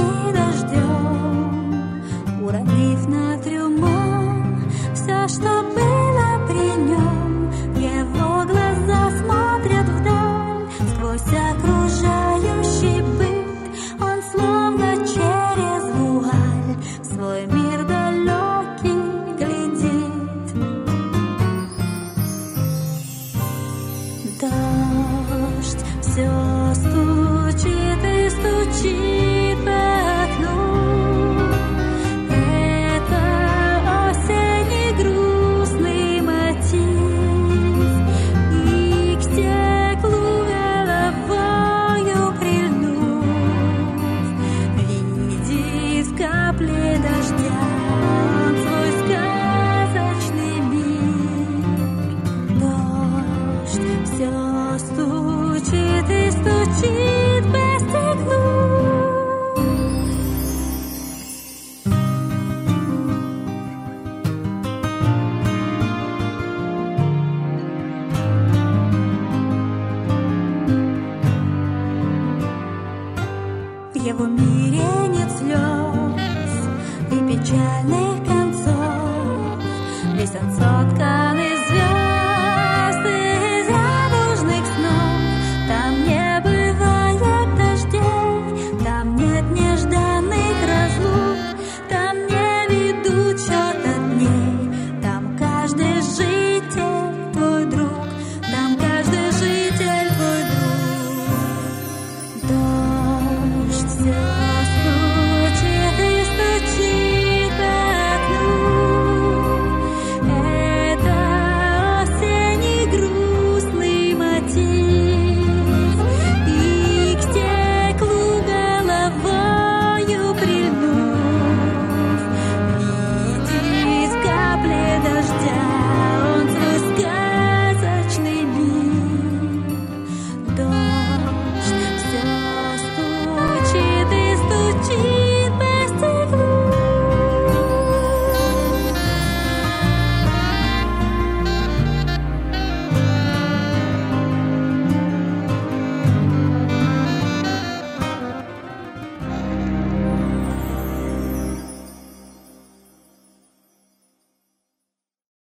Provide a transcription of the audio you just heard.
капли дождем, уронив на трюмо все, что было при нем. Его глаза смотрят вдаль сквозь окружающий быт. Он словно через вуаль в свой мир далекий глядит. Дождь все стучит и стучит по окну. Это осенний грустный мотив, и к стеклу головою прильнув, видит в капле дождя он свой сказочный мир. Дождь все стучит и стучит по стеклу. В его мире нет слез и печальных концов. Весь он соткан